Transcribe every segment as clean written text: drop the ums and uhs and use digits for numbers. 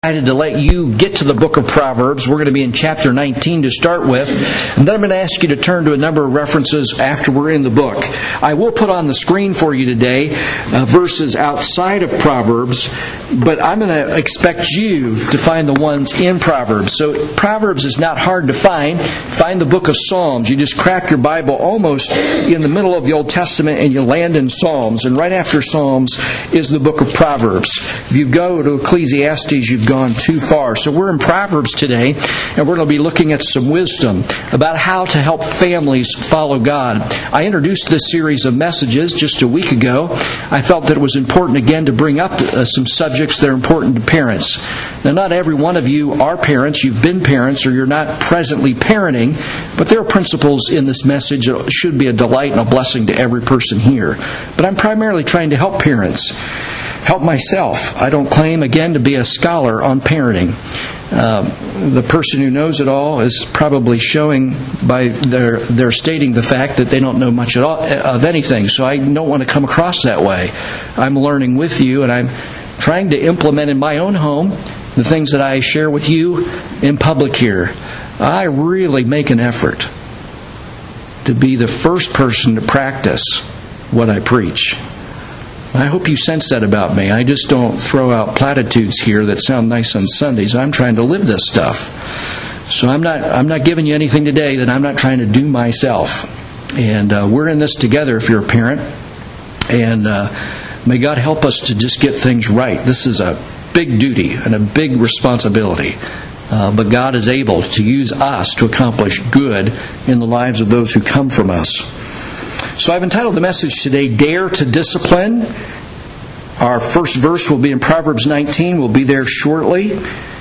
Excited to let you get to the book of Proverbs. We're going to be in chapter 19 to start with, and then I'm going to ask you to turn to a number of references after we're in the book. I will put on the screen for you today verses outside of Proverbs, but I'm going to expect you to find the ones in Proverbs. So Proverbs is not hard to find. Find the book of Psalms. You just crack your Bible almost in the middle of the Old Testament and you land in Psalms, and right after Psalms is the book of Proverbs. If you go to Ecclesiastes, you've gone too far. So we're in Proverbs today, and we're going to be looking at some wisdom about how to help families follow God. I introduced this series of messages just a week ago. I felt that it was important again to bring up some subjects that are important to parents. Now, not every one of you are parents. You've been parents, or you're not presently parenting, but there are principles in this message that should be a delight and a blessing to every person here. But I'm primarily trying to help parents. Help myself. I don't claim, again, to be a scholar on parenting. The person who knows it all is probably showing by their stating the fact that they don't know much at all of anything. So I don't want to come across that way. I'm learning with you, and I'm trying to implement in my own home the things that I share with you in public here. I really make an effort to be the first person to practice what I preach. I hope you sense that about me. I just don't throw out platitudes here that sound nice on Sundays. I'm trying to live this stuff. So I'm not giving you anything today that I'm not trying to do myself. And we're in this together if you're a parent. And may God help us to just get things right. This is a big duty and a big responsibility. But God is able to use us to accomplish good in the lives of those who come from us. So I've entitled the message today, Dare to Discipline. Our first verse will be in Proverbs 19. We'll be there shortly.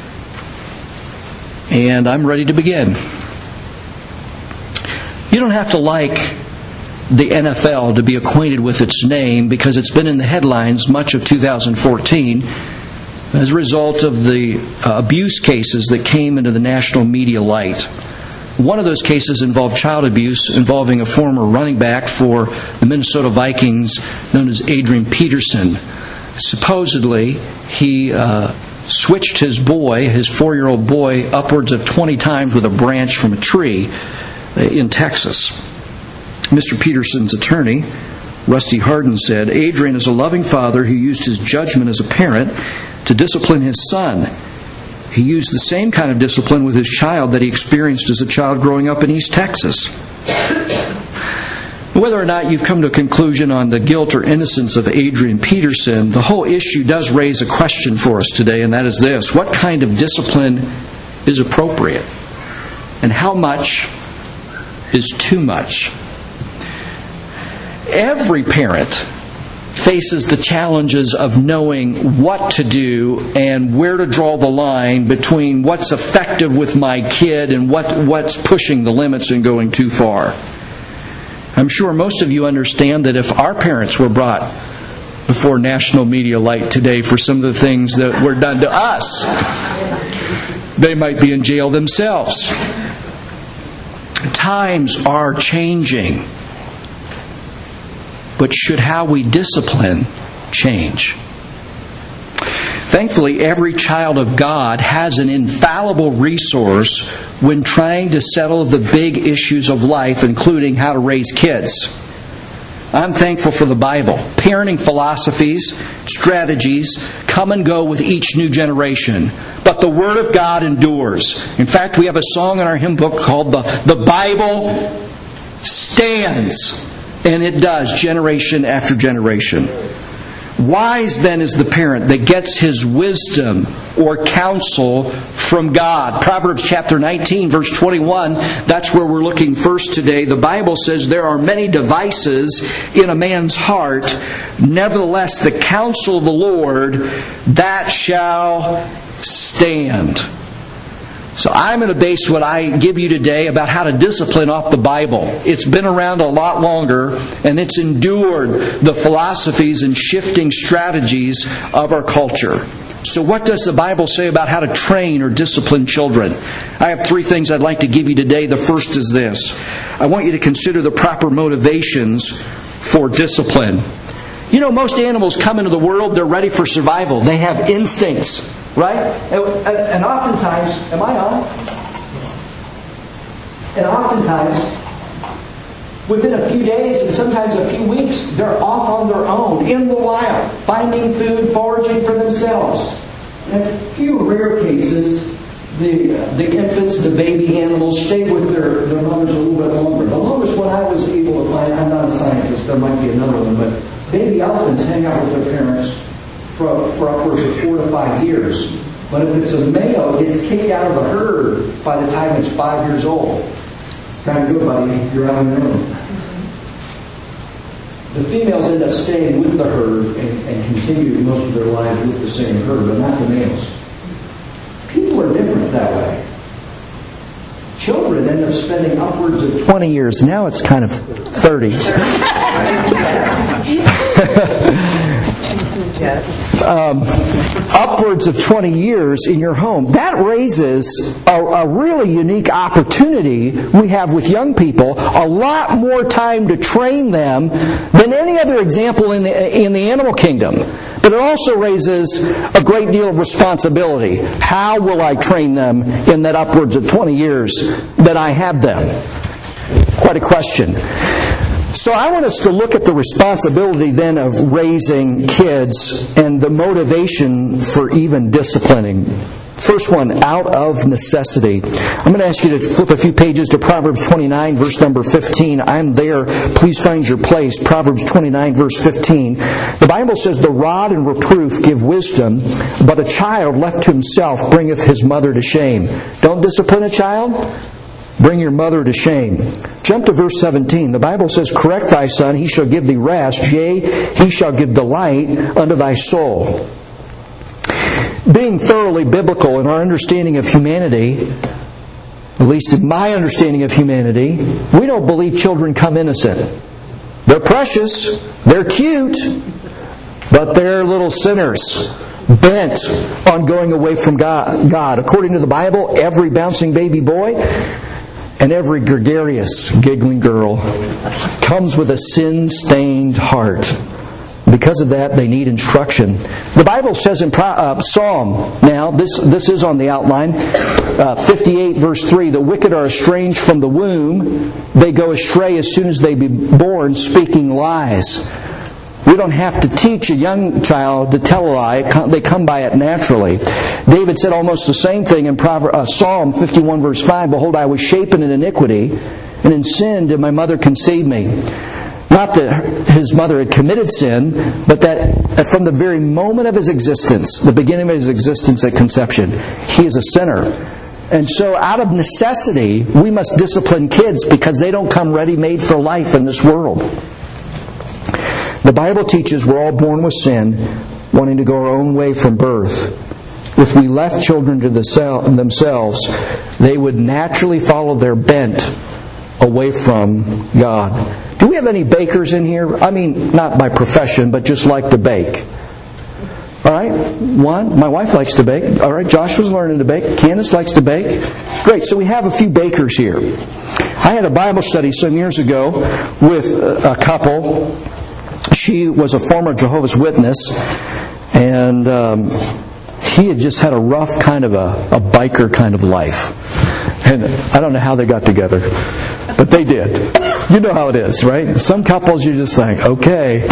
And I'm ready to begin. You don't have to like the NFL to be acquainted with its name, because it's been in the headlines much of 2014 as a result of the abuse cases that came into the national media light. One of those cases involved child abuse involving a former running back for the Minnesota Vikings known as Adrian Peterson. Supposedly, he switched his boy, his 4-year-old boy, upwards of 20 times with a branch from a tree in Texas. Mr. Peterson's attorney, Rusty Hardin, said, Adrian is a loving father who used his judgment as a parent to discipline his son. He used the same kind of discipline with his child that he experienced as a child growing up in East Texas. Whether or not you've come to a conclusion on the guilt or innocence of Adrian Peterson, the whole issue does raise a question for us today, and that is this. What kind of discipline is appropriate? And how much is too much? Every parent faces the challenges of knowing what to do and where to draw the line between what's effective with my kid and what's pushing the limits and going too far. I'm sure most of you understand that if our parents were brought before national media light today for some of the things that were done to us, they might be in jail themselves. Times are changing. But should how we discipline change? Thankfully, every child of God has an infallible resource when trying to settle the big issues of life, including how to raise kids. I'm thankful for the Bible. Parenting philosophies, strategies come and go with each new generation. But the Word of God endures. In fact, we have a song in our hymn book called The Bible Stands. And it does, generation after generation. Wise then is the parent that gets his wisdom or counsel from God. Proverbs chapter 19, verse 21, that's where we're looking first today. The Bible says there are many devices in a man's heart. Nevertheless, the counsel of the Lord, that shall stand. So I'm going to base what I give you today about how to discipline off the Bible. It's been around a lot longer, and it's endured the philosophies and shifting strategies of our culture. So what does the Bible say about how to train or discipline children? I have 3 things I'd like to give you today. The first is this. I want you to consider the proper motivations for discipline. You know, most animals come into the world, they're ready for survival. They have instincts. Right? And oftentimes, am I on? And oftentimes, within a few days and sometimes a few weeks, they're off on their own, in the wild, finding food, foraging for themselves. In a few rare cases, the infants, the baby animals, stay with their mothers a little bit longer. The longest one I was able to find, I'm not a scientist, there might be another one, but baby elephants hang out with their parents for upwards of 4 to 5 years. But if it's a male, it's kicked out of the herd by the time it's 5 years old. Time to go, buddy. You're out on your own. The females end up staying with the herd and continue most of their lives with the same herd, but not the males. People are different that way. Children end up spending upwards of 20 years. Now it's kind of 30. Upwards of 20 years in your home. That raises a really unique opportunity we have with young people. A lot more time to train them than any other example in the animal kingdom. But it also raises a great deal of responsibility. How will I train them in that upwards of 20 years that I have them? Quite a question. So I want us to look at the responsibility then of raising kids and the motivation for even disciplining. First one, out of necessity. I'm going to ask you to flip a few pages to Proverbs 29, verse number 15. I'm there. Please find your place. Proverbs 29, verse 15. The Bible says, "The rod and reproof give wisdom, but a child left to himself bringeth his mother to shame." Don't discipline a child. Bring your mother to shame. Jump to verse 17. The Bible says, "Correct thy son, he shall give thee rest. Yea, he shall give delight unto thy soul." Being thoroughly biblical in our understanding of humanity, at least in my understanding of humanity, we don't believe children come innocent. They're precious, they're cute, but they're little sinners, bent on going away from God. According to the Bible, every bouncing baby boy and every gregarious, giggling girl comes with a sin-stained heart. Because of that, they need instruction. The Bible says in Psalm, now, this is on the outline, 58 verse 3, "The wicked are estranged from the womb. They go astray as soon as they be born, speaking lies." We don't have to teach a young child to tell a lie. They come by it naturally. David said almost the same thing in Psalm 51 verse 5, "Behold, I was shapen in iniquity, and in sin did my mother conceive me." Not that his mother had committed sin, but that from the very moment of his existence, the beginning of his existence at conception, he is a sinner. And so out of necessity, we must discipline kids because they don't come ready-made for life in this world. The Bible teaches we're all born with sin, wanting to go our own way from birth. If we left children to themselves, they would naturally follow their bent away from God. Do we have any bakers in here? I mean, not by profession, but just like to bake. All right, one. My wife likes to bake. All right, Joshua's learning to bake. Candace likes to bake. Great, so we have a few bakers here. I had a Bible study some years ago with a couple. She was a former Jehovah's Witness, and he had just had a rough kind of a biker kind of life. And I don't know how they got together, but they did. You know how it is, right? Some couples, you're just like, okay.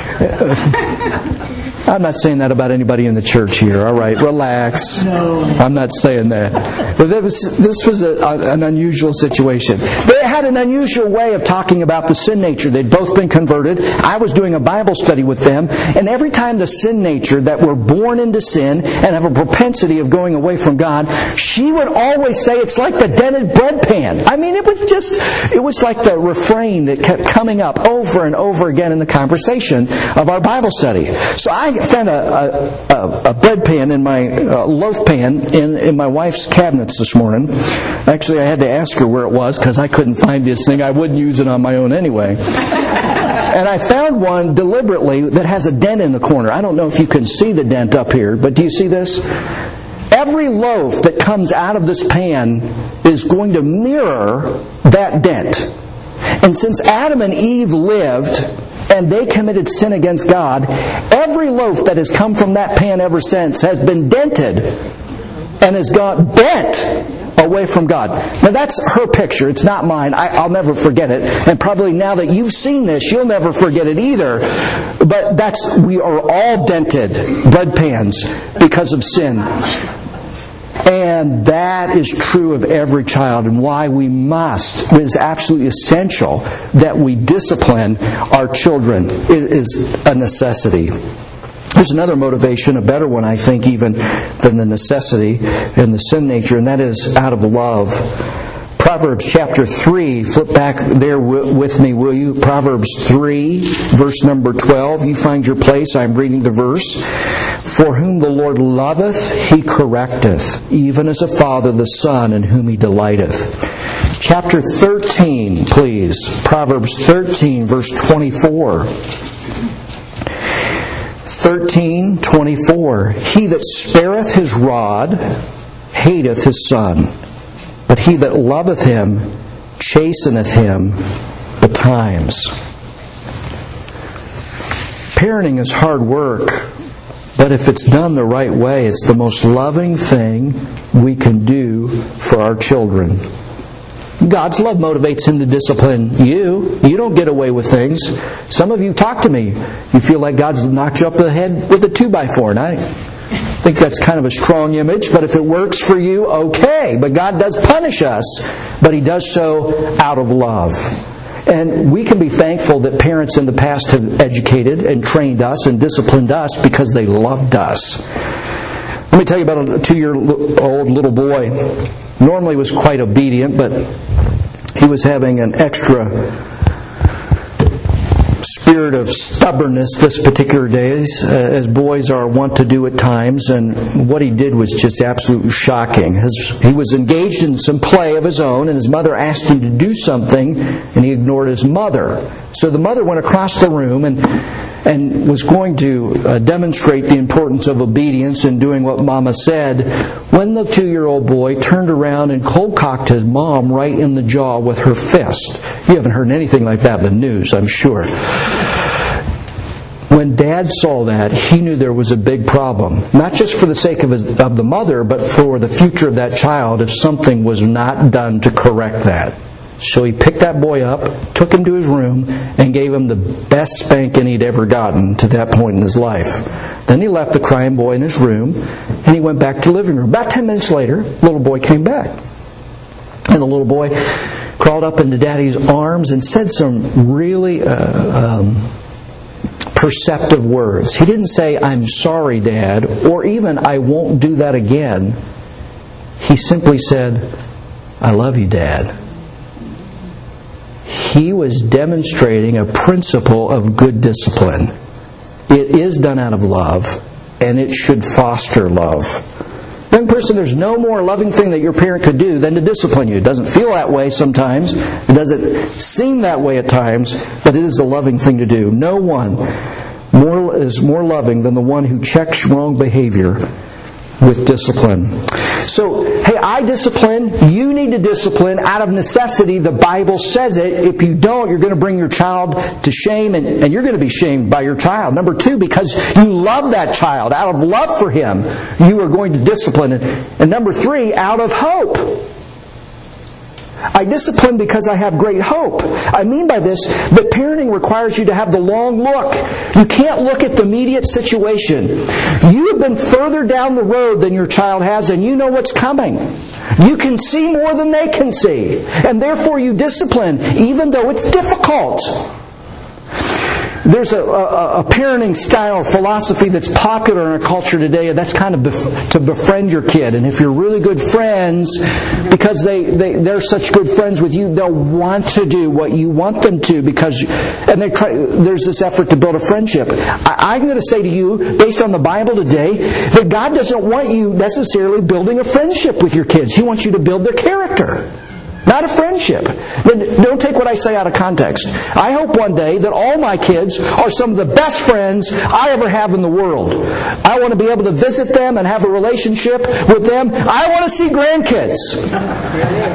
I'm not saying that about anybody in the church here. All right, relax. No. I'm not saying that. But this was an unusual situation. They had an unusual way of talking about the sin nature. They'd both been converted. I was doing a Bible study with them. And every time the sin nature, that we're born into sin and have a propensity of going away from God, she would always say it's like the dented bread pan. I mean, it was like the refrain that kept coming up over and over again in the conversation of our Bible study. So I found a bread pan in my loaf pan in my wife's cabinets this morning. Actually, I had to ask her where it was because I couldn't find this thing. I wouldn't use it on my own anyway. And I found one deliberately that has a dent in the corner. I don't know if you can see the dent up here, but do you see this? Every loaf that comes out of this pan is going to mirror that dent. And since Adam and Eve lived and they committed sin against God, every loaf that has come from that pan ever since has been dented and has got bent away from God. Now that's her picture. It's not mine. I'll never forget it. And probably now that you've seen this, you'll never forget it either. But we are all dented bread pans because of sin. And that is true of every child, and why it is absolutely essential that we discipline our children. It is a necessity. There's another motivation, a better one, I think, even than the necessity and the sin nature, and that is out of love. Proverbs chapter 3, flip back there with me, will you? Proverbs 3, verse number 12. You find your place. I'm reading the verse. For whom the Lord loveth, He correcteth, even as a father the son in whom He delighteth. Chapter 13, please. Proverbs 13, verse 24. 13:24. He that spareth his rod hateth his son, but he that loveth him chasteneth him betimes. Parenting is hard work, but if it's done the right way, it's the most loving thing we can do for our children. God's love motivates Him to discipline you. You don't get away with things. Some of you talk to me. You feel like God's knocked you up the head with a 2x4. And I think that's kind of a strong image, but if it works for you, okay. But God does punish us, but He does so out of love. And we can be thankful that parents in the past have educated and trained us and disciplined us because they loved us. Let me tell you about a 2-year-old little boy. Normally was quite obedient, but he was having an extra spirit of stubbornness this particular day, as boys are wont to do at times, and what he did was just absolutely shocking. He was engaged in some play of his own, and his mother asked him to do something, and he ignored his mother. So the mother went across the room and was going to demonstrate the importance of obedience and doing what Mama said, when the 2-year-old boy turned around and cold-cocked his mom right in the jaw with her fist. You haven't heard anything like that in the news, I'm sure. When Dad saw that, he knew there was a big problem. Not just for the sake of the mother, but for the future of that child if something was not done to correct that. So he picked that boy up, took him to his room, and gave him the best spanking he'd ever gotten to that point in his life. Then he left the crying boy in his room, and he went back to the living room. About 10 minutes later, the little boy came back. And the little boy crawled up into Daddy's arms and said some really perceptive words. He didn't say, "I'm sorry, Dad," or even, "I won't do that again." He simply said, "I love you, Dad." He was demonstrating a principle of good discipline. It is done out of love, and it should foster love. Young person, there's no more loving thing that your parent could do than to discipline you. It doesn't feel that way sometimes. It doesn't seem that way at times, but it is a loving thing to do. No one is more loving than the one who checks wrong behavior with discipline. So, hey, I discipline. You need to discipline out of necessity. The Bible says it. If you don't, you're going to bring your child to shame, and you're going to be shamed by your child. Number 2, because you love that child. Out of love for him, you are going to discipline it. And number 3, out of hope. I discipline because I have great hope. I mean by this that parenting requires you to have the long look. You can't look at the immediate situation. You have been further down the road than your child has, and you know what's coming. You can see more than they can see. And therefore you discipline, even though it's difficult. There's a parenting style philosophy that's popular in our culture today, and that's kind of to befriend your kid. And if you're really good friends, because they're such good friends with you, they'll want to do what you want them to, there's this effort to build a friendship. I'm going to say to you, based on the Bible today, that God doesn't want you necessarily building a friendship with your kids. He wants you to build their character. Not a friendship. Don't take what I say out of context. I hope one day that all my kids are some of the best friends I ever have in the world. I want to be able to visit them and have a relationship with them. I want to see grandkids.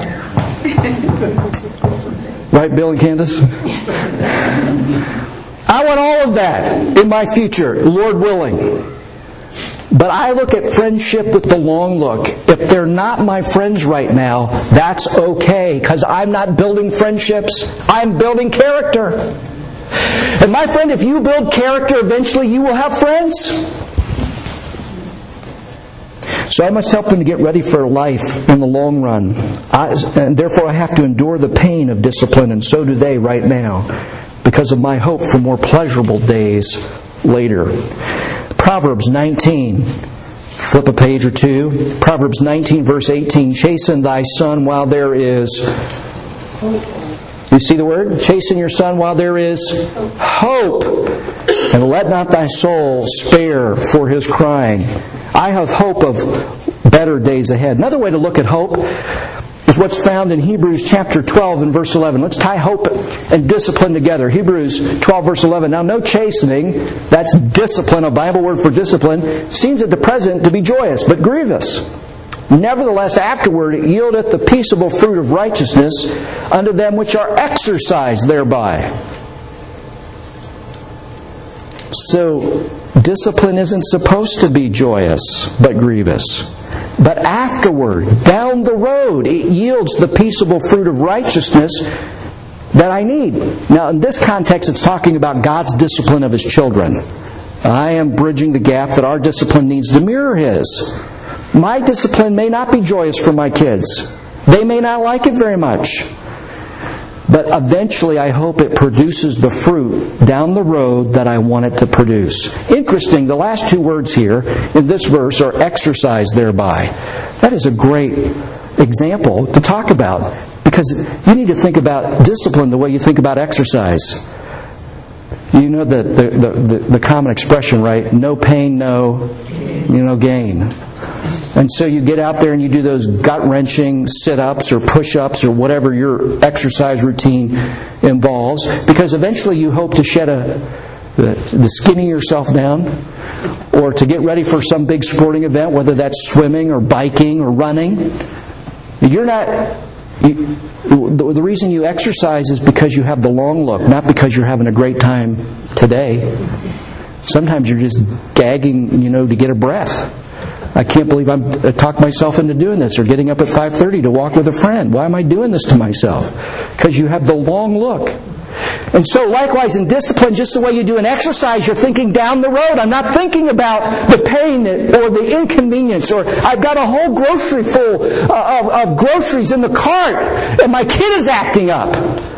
Right, Bill and Candace? I want all of that in my future, Lord willing. But I look at friendship with the long look. If they're not my friends right now, that's okay, because I'm not building friendships. I'm building character. And my friend, if you build character, eventually you will have friends. So I must help them to get ready for life in the long run. And therefore I have to endure the pain of discipline, and so do they right now, because of my hope for more pleasurable days later. Proverbs 19. Flip a page or two. Proverbs 19 verse 18. Chasten thy son while there is... You see the word? Chasten your son while there is hope. And let not thy soul spare for his crying. I have hope of better days ahead. Another way to look at hope is what's found in Hebrews chapter 12 and verse 11. Let's tie hope and discipline together. Hebrews 12 verse 11. Now no chastening, that's discipline, a Bible word for discipline, seems at the present to be joyous, but grievous. Nevertheless afterward it yieldeth the peaceable fruit of righteousness unto them which are exercised thereby. So discipline isn't supposed to be joyous, but grievous. But afterward, down the road, it yields the peaceable fruit of righteousness that I need. Now, in this context, it's talking about God's discipline of His children. I am bridging the gap that our discipline needs to mirror His. My discipline may not be joyous for my kids. They may not like it very much. But eventually, I hope it produces the fruit down the road that I want it to produce. Interesting, the last two words here in this verse are exercised thereby. That is a great example to talk about, because you need to think about discipline the way you think about exercise. You know the common expression, right? No pain, no gain. And so you get out there and you do those gut-wrenching sit-ups or push-ups or whatever your exercise routine involves, because eventually you hope to shed the skinny yourself down, or to get ready for some big sporting event, whether that's swimming or biking or running. The reason you exercise is because you have the long look, not because you're having a great time today. Sometimes you're just gagging, to get a breath. I can't believe I talked myself into doing this, or getting up at 5:30 to walk with a friend. Why am I doing this to myself? Because you have the long look. And so likewise in discipline, just the way you do an exercise, you're thinking down the road. I'm not thinking about the pain or the inconvenience, or I've got a whole grocery full of groceries in the cart and my kid is acting up.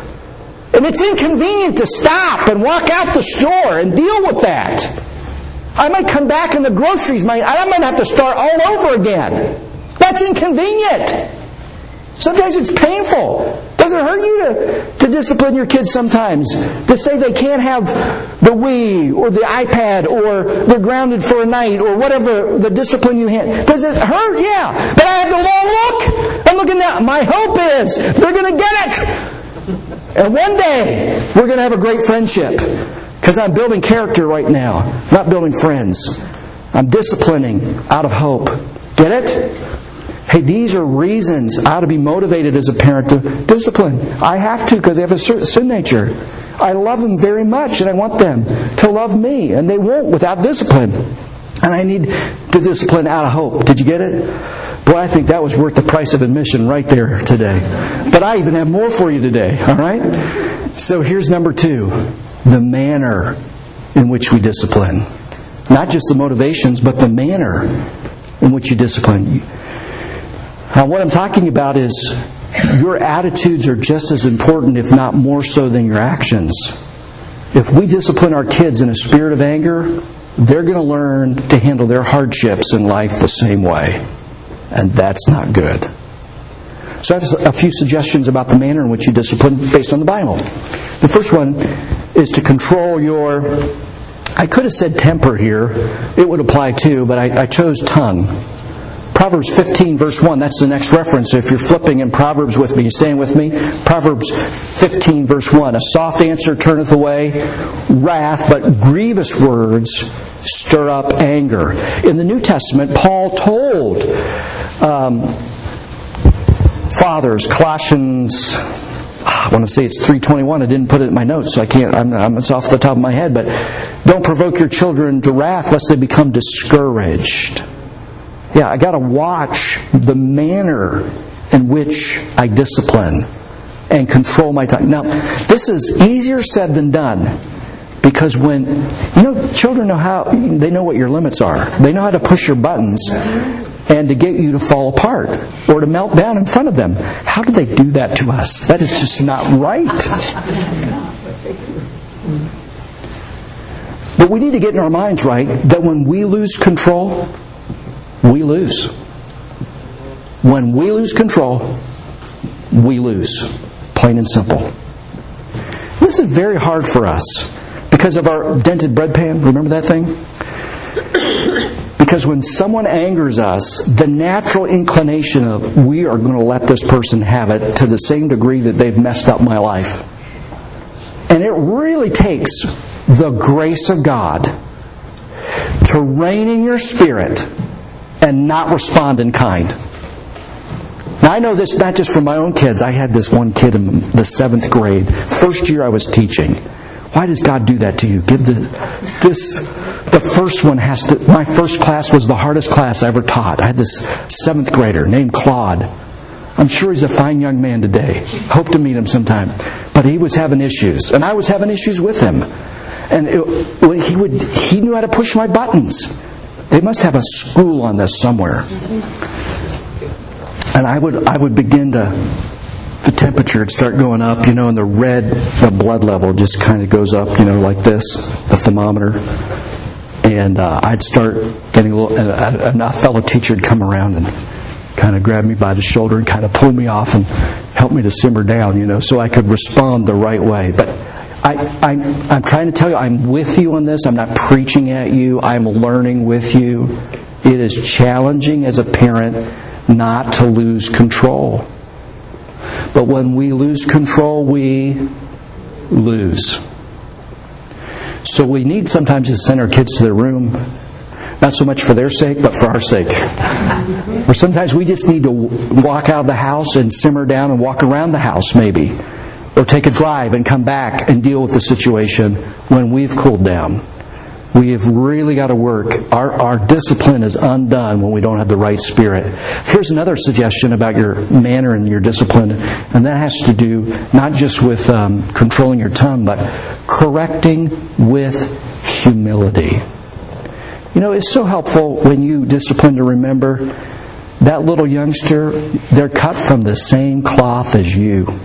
And it's inconvenient to stop and walk out the store and deal with that. I might come back and the groceries, I might have to start all over again. That's inconvenient. Sometimes it's painful. Does it hurt you to discipline your kids sometimes? To say they can't have the Wii or the iPad, or they're grounded for a night, or whatever the discipline you have. Does it hurt? Yeah. But I have the long look. I'm looking at, my hope is they're going to get it. And one day we're going to have a great friendship. Because I'm building character right now, not building friends. I'm disciplining out of hope. Get it? Hey, these are reasons I ought to be motivated as a parent to discipline. I have to, because they have a certain sin nature. I love them very much, and I want them to love me, and they won't without discipline. And I need to discipline out of hope. Did you get it? Boy, I think that was worth the price of admission right there today. But I even have more for you today, all right? So here's number 2. The manner in which we discipline. Not just the motivations, but the manner in which you discipline. Now, what I'm talking about is your attitudes are just as important, if not more so, than your actions. If we discipline our kids in a spirit of anger, they're going to learn to handle their hardships in life the same way. And that's not good. So I have a few suggestions about the manner in which you discipline based on the Bible. The first one is to control your... I could have said temper here. It would apply too, but I chose tongue. Proverbs 15 verse 1, that's the next reference. If you're flipping in Proverbs with me, you staying with me? Proverbs 15 verse 1. A soft answer turneth away wrath, but grievous words stir up anger. In the New Testament, Paul told fathers, Colossians I want to say it's 3:21. I didn't put it in my notes, so I can't. It's off the top of my head. But don't provoke your children to wrath, lest they become discouraged. Yeah, I got to watch the manner in which I discipline and control my time. Now, this is easier said than done, because when children they know what your limits are. They know how to push your buttons and to get you to fall apart or to melt down in front of them. How do they do that to us? That is just not right. But we need to get in our minds right that when we lose control, we lose. When we lose control, we lose. Plain and simple. This is very hard for us because of our dented bread pan. Remember that thing? Because when someone angers us, the natural inclination of we are going to let this person have it to the same degree that they've messed up my life. And it really takes the grace of God to reign in your spirit and not respond in kind. Now I know this not just from my own kids. I had this one kid in the 7th grade. First year I was teaching. Why does God do that to you? The first one has to... My first class was the hardest class I ever taught. I had this 7th grader named Claude. I'm sure he's a fine young man today. Hope to meet him sometime. But he was having issues. And I was having issues with him. And he knew how to push my buttons. They must have a school on this somewhere. And I would begin the temperature would start going up, and the blood level just kind of goes up, like this, the thermometer. And I'd start getting a little, and a fellow teacher would come around and kind of grab me by the shoulder and kind of pull me off and help me to simmer down, so I could respond the right way. But I'm trying to tell you, I'm with you on this. I'm not preaching at you. I'm learning with you. It is challenging as a parent not to lose control. But when we lose control, we lose. So we need sometimes to send our kids to their room, not so much for their sake, but for our sake. Or sometimes we just need to walk out of the house and simmer down and walk around the house maybe. Or take a drive and come back and deal with the situation when we've cooled down. We have really got to work. Our discipline is undone when we don't have the right spirit. Here's another suggestion about your manner and your discipline, and that has to do not just with controlling your tongue, but correcting with humility. It's so helpful when you discipline to remember that little youngster, they're cut from the same cloth as you.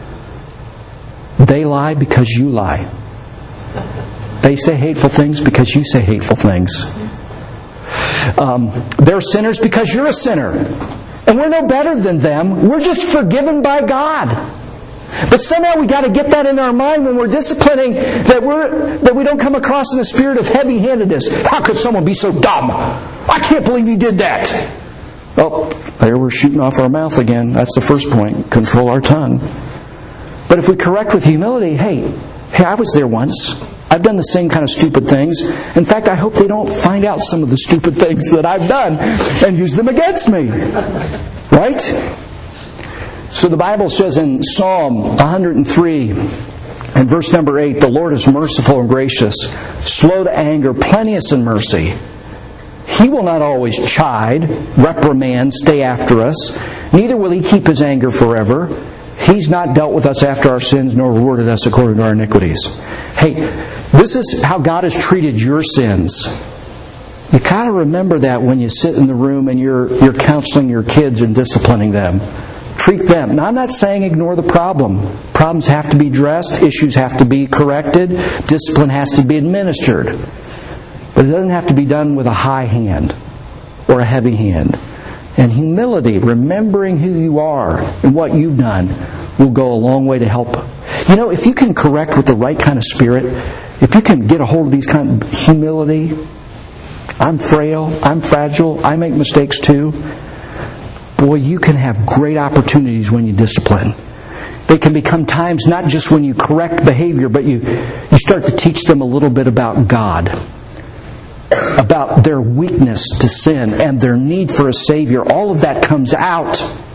They lie because you lie. They say hateful things because you say hateful things. They're sinners because you're a sinner. And we're no better than them. We're just forgiven by God. But somehow we got to get that in our mind when we're disciplining, that we don't come across in a spirit of heavy-handedness. How could someone be so dumb? I can't believe you did that. Well, there we're shooting off our mouth again. That's the first point. Control our tongue. But if we correct with humility, hey, I was there once. I've done the same kind of stupid things. In fact, I hope they don't find out some of the stupid things that I've done and use them against me. Right? So the Bible says in Psalm 103 and verse number 8, the Lord is merciful and gracious, slow to anger, plenteous in mercy. He will not always chide, reprimand, stay after us. Neither will He keep His anger forever. He's not dealt with us after our sins, nor rewarded us according to our iniquities. Hey, this is how God has treated your sins. You got to remember that when you sit in the room and you're counseling your kids and disciplining them. Treat them. Now, I'm not saying ignore the problem. Problems have to be addressed. Issues have to be corrected. Discipline has to be administered. But it doesn't have to be done with a high hand or a heavy hand. And humility, remembering who you are and what you've done, will go a long way to help. If you can correct with the right kind of spirit, if you can get a hold of these kind of humility, I'm frail, I'm fragile, I make mistakes too. Boy, you can have great opportunities when you discipline. They can become times not just when you correct behavior, but you start to teach them a little bit about God. About their weakness to sin and their need for a Savior. All of that comes out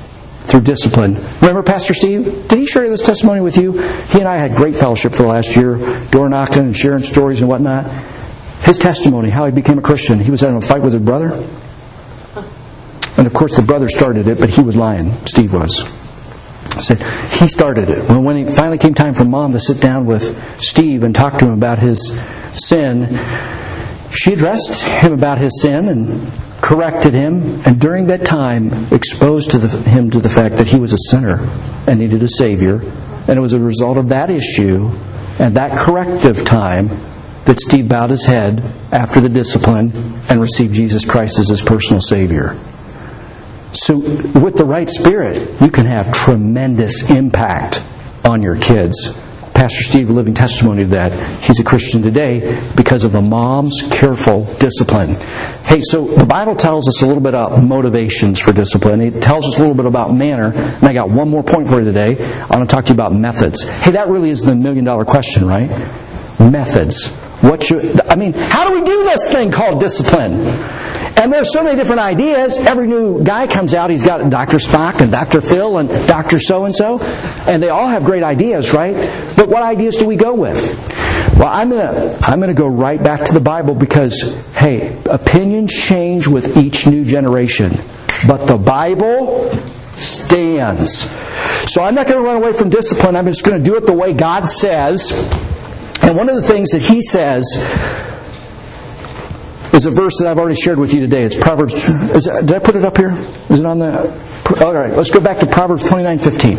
through discipline. Remember Pastor Steve? Did he share this testimony with you? He and I had great fellowship for the last year, door knocking and sharing stories and whatnot. His testimony, how he became a Christian. He was having a fight with his brother. And of course the brother started it, but he was lying. Steve was. I said, he started it. When it finally came time for Mom to sit down with Steve and talk to him about his sin, she addressed him about his sin and corrected him, and during that time exposed him to the fact that he was a sinner and needed a Savior. And it was a result of that issue and that corrective time that Steve bowed his head after the discipline and received Jesus Christ as his personal Savior. So with the right spirit, you can have tremendous impact on your kids. Pastor Steve, a living testimony to that. He's a Christian today because of a mom's careful discipline. Hey, so the Bible tells us a little bit about motivations for discipline. It tells us a little bit about manner. And I got one more point for you today. I want to talk to you about methods. Hey, that really is the million-dollar question, right? Methods. How do we do this thing called discipline? And there's so many different ideas. Every new guy comes out, he's got Dr. Spock and Dr. Phil and Dr. So-and-so. And they all have great ideas, right? But what ideas do we go with? Well, I'm going to go right back to the Bible because, hey, opinions change with each new generation. But the Bible stands. So I'm not going to run away from discipline. I'm just going to do it the way God says. And one of the things that He says is a verse that I've already shared with you today. It's Proverbs. Did I put it up here? Is it on the? All right. Let's go back to Proverbs 29:15.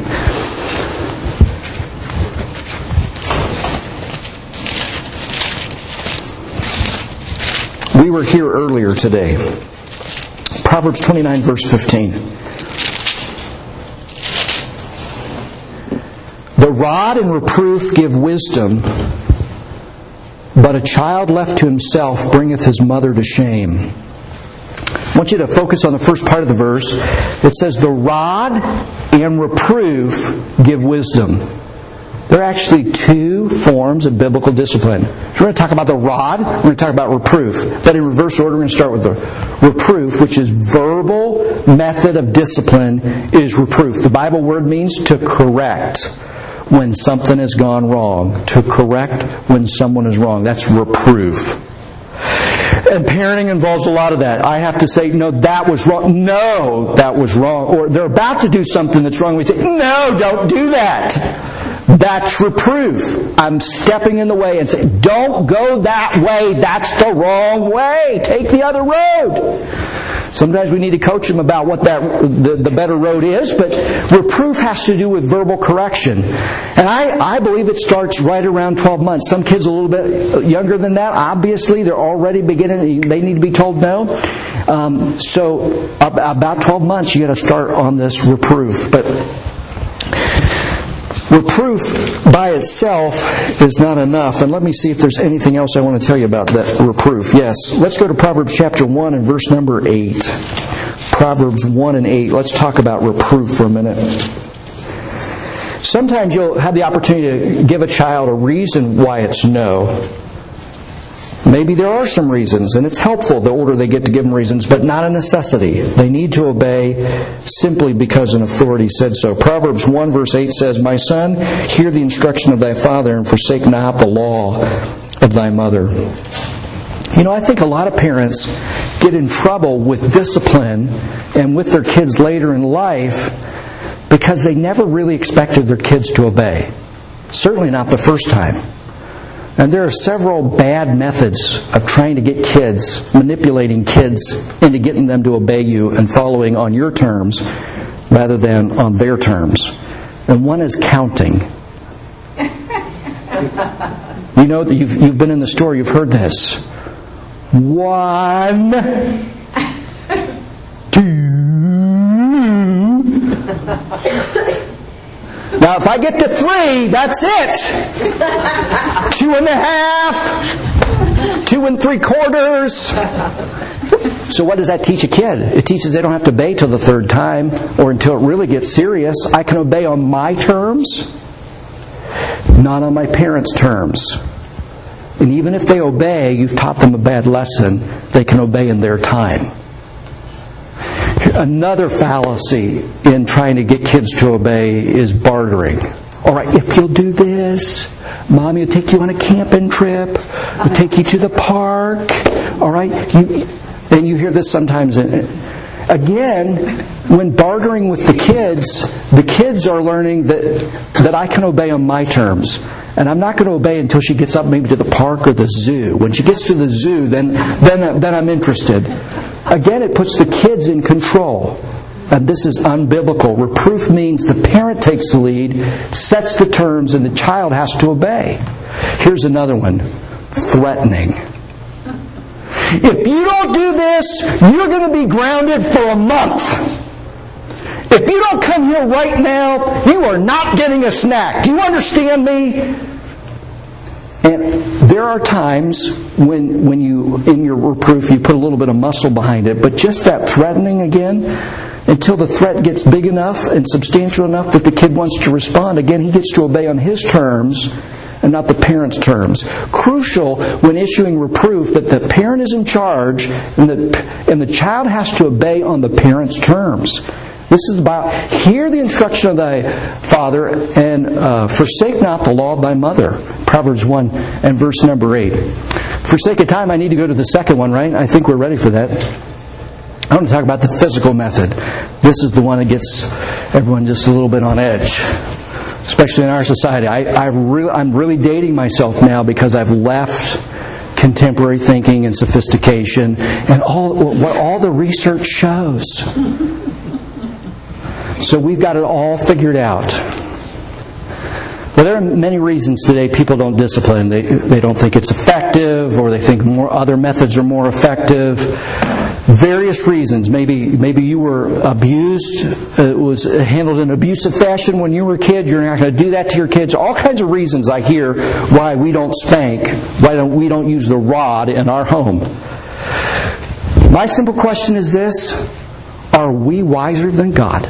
We were here earlier today. Proverbs 29, verse 15. The rod and reproof give wisdom, but a child left to himself bringeth his mother to shame. I want you to focus on the first part of the verse. It says, the rod and reproof give wisdom. There are actually two forms of biblical discipline. We're going to talk about the rod, we're going to talk about reproof. But in reverse order, we're going to start with the reproof, which is verbal method of discipline is reproof. The Bible word means to correct when something has gone wrong. To correct when someone is wrong. That's reproof. And parenting involves a lot of that. I have to say, no, that was wrong. No, that was wrong. Or they're about to do something that's wrong. We say, no, don't do that. That's reproof. I'm stepping in the way and saying, don't go that way. That's the wrong way. Take the other road. Sometimes we need to coach them about what the better road is, but reproof has to do with verbal correction. And I believe it starts right around 12 months. Some kids a little bit younger than that, obviously, they're already beginning, they need to be told no. So about 12 months, you got to start on this reproof. But reproof by itself is not enough. And let me see if there's anything else I want to tell you about that reproof. Yes. Let's go to Proverbs chapter 1 and verse number 8. Proverbs 1 and 8. Let's talk about reproof for a minute. Sometimes you'll have the opportunity to give a child a reason why it's no. Maybe there are some reasons, and it's helpful the older they get to give them reasons, but not a necessity. They need to obey simply because an authority said so. Proverbs 1 verse 8 says, my son, hear the instruction of thy father, and forsake not the law of thy mother. You know, I think a lot of parents get in trouble with discipline and with their kids later in life because they never really expected their kids to obey. Certainly not the first time. And there are several bad methods of trying to get kids, manipulating kids into getting them to obey you and following on your terms rather than on their terms. And one is counting. You know that you've been in the store, you've heard this. 1, 2. Now, if I get to 3, that's it. 2.5, 2 3/4. So what does that teach a kid? It teaches they don't have to obey till the third time or until it really gets serious. I can obey on my terms, not on my parents' terms. And even if they obey, you've taught them a bad lesson. They can obey in their time. Another fallacy in trying to get kids to obey is bartering. All right, if you'll do this, Mommy will take you on a camping trip. We'll take you to the park. All right? And you hear this sometimes. Again, when bartering with the kids are learning that I can obey on my terms. And I'm not going to obey until she gets up maybe to the park or the zoo. When she gets to the zoo, then I'm interested. Again, it puts the kids in control. And this is unbiblical. Reproof means the parent takes the lead, sets the terms, and the child has to obey. Here's another one. Threatening. If you don't do this, you're going to be grounded for a month. If you don't come here right now, you are not getting a snack. Do you understand me? And there are times when you, in your reproof, you put a little bit of muscle behind it. But just that threatening again, until the threat gets big enough and substantial enough that the kid wants to respond, again, he gets to obey on his terms and not the parent's terms. Crucial when issuing reproof that the parent is in charge and the child has to obey on the parent's terms. This is about, hear the instruction of thy father and forsake not the law of thy mother. Proverbs 1 and verse number 8. For sake of time, I need to go to the second one, right? I think we're ready for that. I want to talk about the physical method. This is the one that gets everyone just a little bit on edge, especially in our society. I'm really dating myself now because I've left contemporary thinking and sophistication and what all the research shows. So we've got it all figured out. Well, there are many reasons today people don't discipline. They don't think it's effective, or they think other methods are more effective. Various reasons. Maybe you were abused. It was handled in an abusive fashion when you were a kid. You're not going to do that to your kids. All kinds of reasons I hear why we don't spank, why we don't use the rod in our home. My simple question is this: are we wiser than God?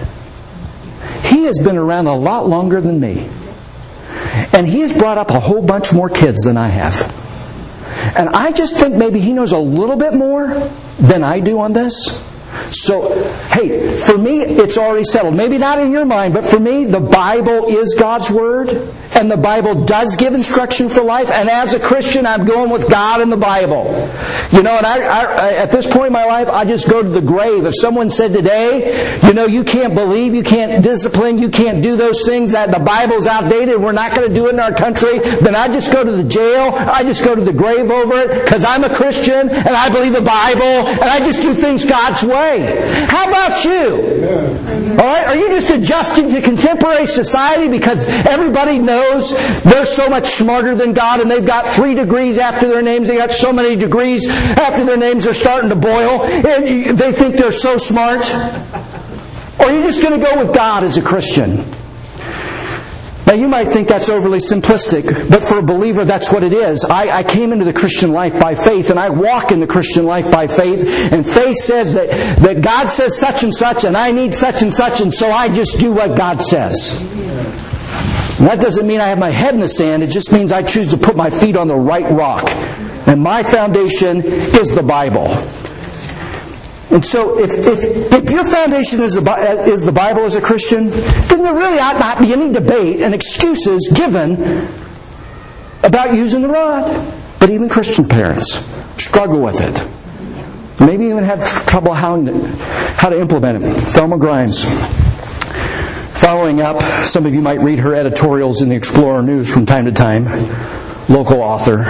He has been around a lot longer than me. And He has brought up a whole bunch more kids than I have. And I just think maybe He knows a little bit more than I do on this. So, hey, for me, it's already settled. Maybe not in your mind, but for me, the Bible is God's Word. And the Bible does give instruction for life. And as a Christian, I'm going with God and the Bible. You know, and I at this point in my life, I just go to the grave. If someone said today, you know, you can't believe, you can't discipline, you can't do those things, that the Bible's outdated, we're not going to do it in our country, then I just go to the jail, I just go to the grave over it, because I'm a Christian, and I believe the Bible, and I just do things God's way. How about you? All right? Are you just adjusting to contemporary society because everybody knows they're so much smarter than God and they've got 3 degrees after their names, they got so many degrees after their names are starting to boil, and they think they're so smart? Or are you just going to go with God as a Christian? Now you might think that's overly simplistic, but for a believer that's what it is. I came into the Christian life by faith, and I walk in the Christian life by faith, and faith says that God says such and such, and I need such and such, and so I just do what God says. And that doesn't mean I have my head in the sand, it just means I choose to put my feet on the right rock. And my foundation is the Bible. And so if your foundation is the Bible as a Christian, then there really ought not be any debate and excuses given about using the rod. But even Christian parents struggle with it. Maybe even have trouble how to implement it. Thelma Grimes. Following up, some of you might read her editorials in the Explorer News from time to time. Local author.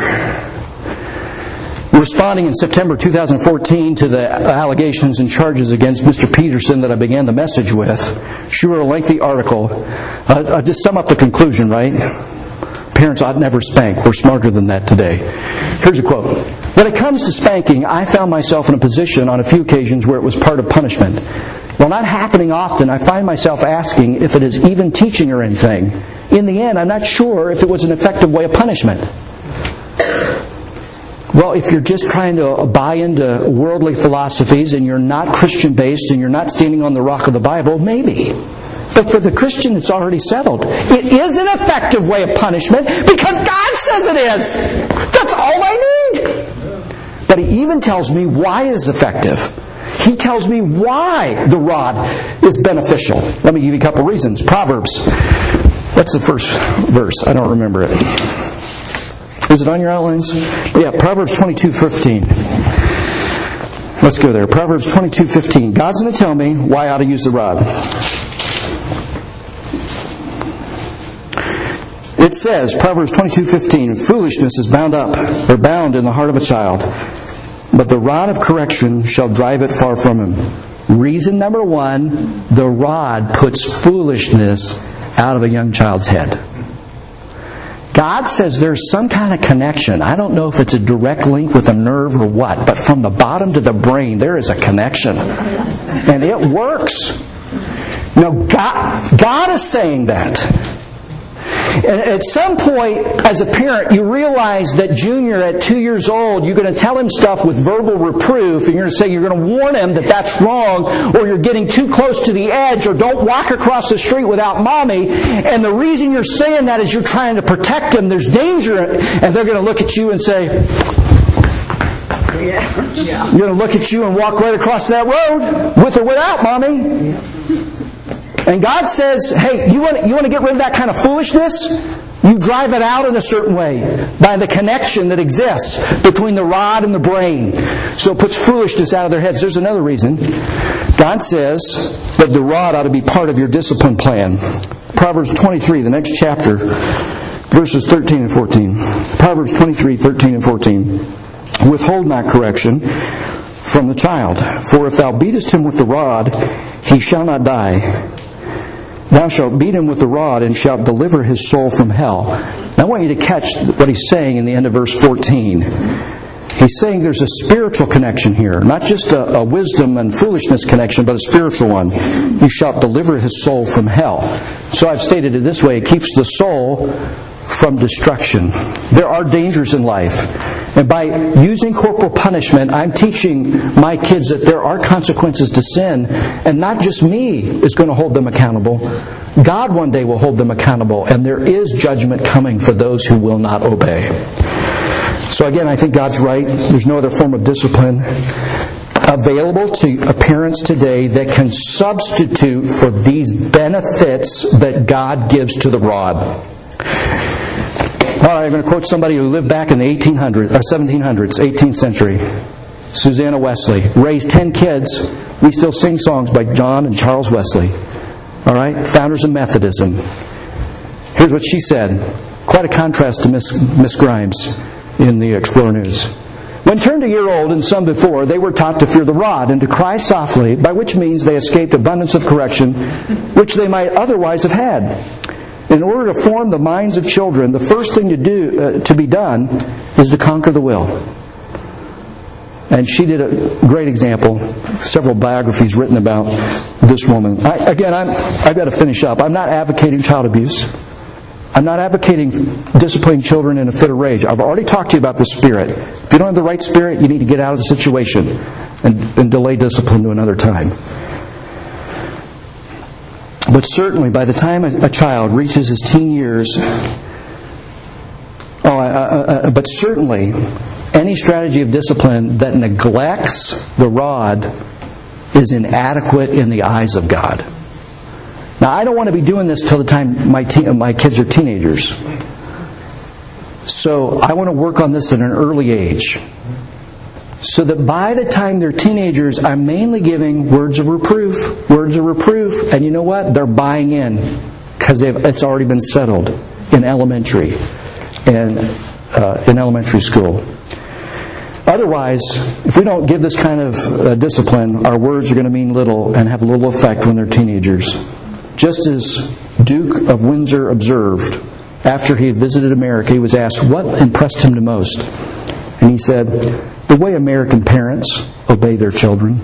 Responding in September 2014 to the allegations and charges against Mr. Peterson that I began the message with, she wrote a lengthy article. I'll just sum up the conclusion, right? Parents ought never spank. We're smarter than that today. Here's a quote. When it comes to spanking, I found myself in a position on a few occasions where it was part of punishment. While not happening often, I find myself asking if it is even teaching her anything. In the end, I'm not sure if it was an effective way of punishment. Well, if you're just trying to buy into worldly philosophies and you're not Christian-based and you're not standing on the rock of the Bible, maybe. But for the Christian, it's already settled. It is an effective way of punishment because God says it is. That's all I need. But He even tells me why it is effective. he tells me why the rod is beneficial. Let me give you a couple reasons. Proverbs. What's the first verse? I don't remember it. Is it on your outlines? Yeah, Proverbs 22:15. Let's go there. Proverbs 22:15. God's going to tell me why I ought to use the rod. It says, Proverbs 22:15, foolishness is bound in the heart of a child, but the rod of correction shall drive it far from him. Reason number one, the rod puts foolishness out of a young child's head. God says there's some kind of connection. I don't know if it's a direct link with a nerve or what, but from the bottom to the brain, there is a connection. And it works. Now, God is saying that. And at some point, as a parent, you realize that Junior, at 2 years old, you're going to tell him stuff with verbal reproof, and you're going to say you're going to warn him that that's wrong, or you're getting too close to the edge, or don't walk across the street without mommy. And the reason you're saying that is you're trying to protect him. There's danger, and they're going to look at you and say, you're going to look at you and walk right across that road, with or without mommy. And God says, hey, you want to get rid of that kind of foolishness? You drive it out in a certain way by the connection that exists between the rod and the brain. So it puts foolishness out of their heads. There's another reason. God says that the rod ought to be part of your discipline plan. Proverbs 23, the next chapter, verses 13 and 14. Proverbs 23, 13 and 14. Withhold not correction from the child, for if thou beatest him with the rod, he shall not die. Thou shalt beat him with the rod, and shalt deliver his soul from hell. Now I want you to catch what he's saying in the end of verse 14. He's saying there's a spiritual connection here. Not just a wisdom and foolishness connection, but a spiritual one. You shalt deliver his soul from hell. So I've stated it this way. It keeps the soul from destruction. There are dangers in life. And by using corporal punishment, I'm teaching my kids that there are consequences to sin. And not just me is going to hold them accountable. God one day will hold them accountable. And there is judgment coming for those who will not obey. So again, I think God's right. There's no other form of discipline available to parents today that can substitute for these benefits that God gives to the rod. All right, I'm going to quote somebody who lived back in the 1700s, 18th century. Susanna Wesley. Raised 10 kids. We still sing songs by John and Charles Wesley. All right, founders of Methodism. Here's what she said. Quite a contrast to Miss Grimes in the Explorer News. When turned a year old and some before, they were taught to fear the rod and to cry softly, by which means they escaped abundance of correction, which they might otherwise have had. In order to form the minds of children, the first thing to be done is to conquer the will. And she did a great example. Several biographies written about this woman. I've got to finish up. I'm not advocating child abuse. I'm not advocating disciplining children in a fit of rage. I've already talked to you about the spirit. If you don't have the right spirit, you need to get out of the situation and delay discipline to another time. But certainly, by the time a child reaches his teen years, but certainly, any strategy of discipline that neglects the rod is inadequate in the eyes of God. Now, I don't want to be doing this till the time my kids are teenagers. So I want to work on this at an early age. So that by the time they're teenagers, I'm mainly giving words of reproof. And you know what? They're buying in. Because it's already been settled in elementary and in elementary school. Otherwise, if we don't give this kind of discipline, our words are going to mean little and have little effect when they're teenagers. Just as Duke of Windsor observed, after he had visited America, he was asked what impressed him the most. And he said, the way American parents obey their children.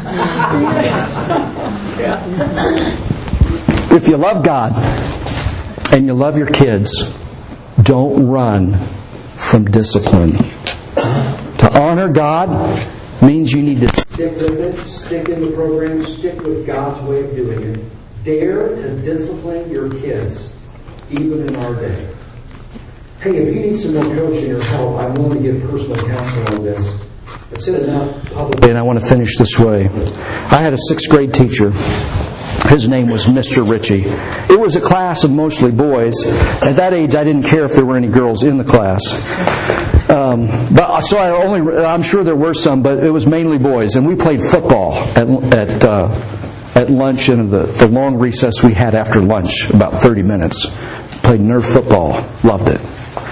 If you love God and you love your kids, don't run from discipline. To honor God means you need to stick with it, stick in the program, stick with God's way of doing it. Dare to discipline your kids, even in our day. Hey, if you need some more coaching or help, I'm willing to give personal counsel on this. And I want to finish this way. I had a 6th grade teacher. His name was Mr. Ritchie. It was a class of mostly boys. At that age, I didn't care if there were any girls in the class. I'm sure there were some, but it was mainly boys. And we played football at lunch and the long recess we had after lunch, about 30 minutes. Played Nerf football. Loved it.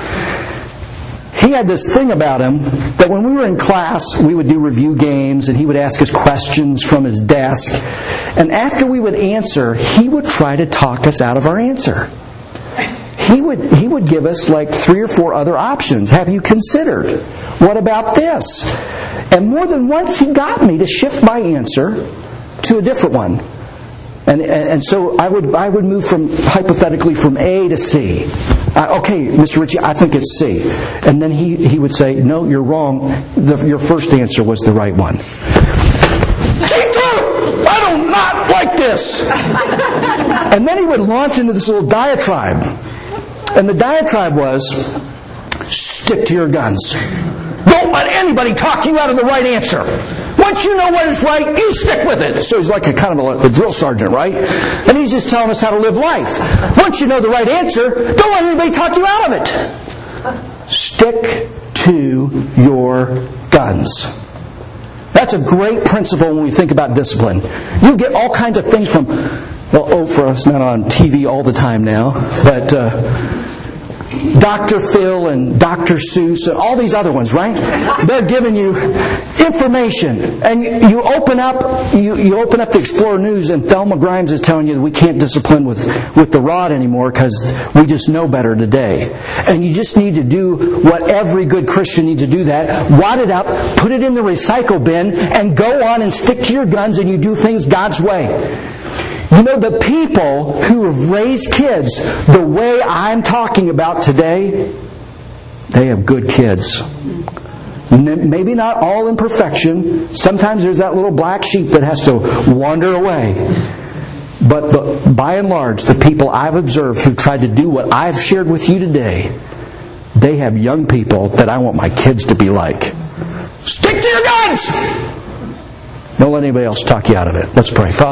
He had this thing about him that when we were in class, we would do review games and he would ask us questions from his desk. And after we would answer, he would try to talk us out of our answer. He would give us like 3 or 4 other options. Have you considered? What about this? And more than once he got me to shift my answer to a different one. And so I would move hypothetically from A to C. Okay, Mr. Ritchie, I think it's C. And then he would say, no, you're wrong. Your first answer was the right one. Teacher, I do not like this. And then he would launch into this little diatribe. And the diatribe was, stick to your guns. Don't let anybody talk you out of the right answer. Once you know what is right, you stick with it. So he's like a kind of a drill sergeant, right? And he's just telling us how to live life. Once you know the right answer, don't let anybody talk you out of it. Stick to your guns. That's a great principle when we think about discipline. You get all kinds of things from, Oprah is not on TV all the time now, but Dr. Phil and Dr. Seuss and all these other ones, right? They're giving you information. And you open up the Explorer News and Thelma Grimes is telling you that we can't discipline with the rod anymore because we just know better today. And you just need to do what every good Christian needs to do, that. Wad it up, put it in the recycle bin, and go on and stick to your guns and you do things God's way. You know, the people who have raised kids the way I'm talking about today, they have good kids. Maybe not all in perfection. Sometimes there's that little black sheep that has to wander away. But by and large, the people I've observed who tried to do what I've shared with you today, they have young people that I want my kids to be like. Stick to your guns! Don't let anybody else talk you out of it. Let's pray. Father,